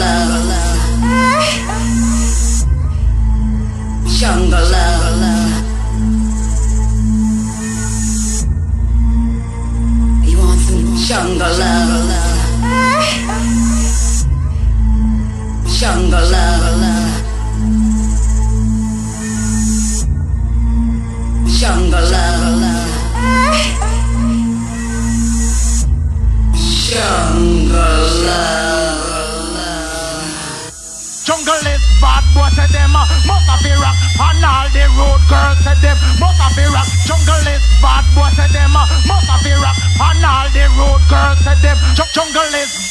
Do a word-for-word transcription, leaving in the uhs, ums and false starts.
Jungle love. You want some jungle love? Jungle love. Jungle love. Jungle love. Jungle is bad boy, say them uh, must have rock. And all the road girls say them must have rock. Jungle is bad boy, say them uh, must have rock. And all the road girls say them Jungle is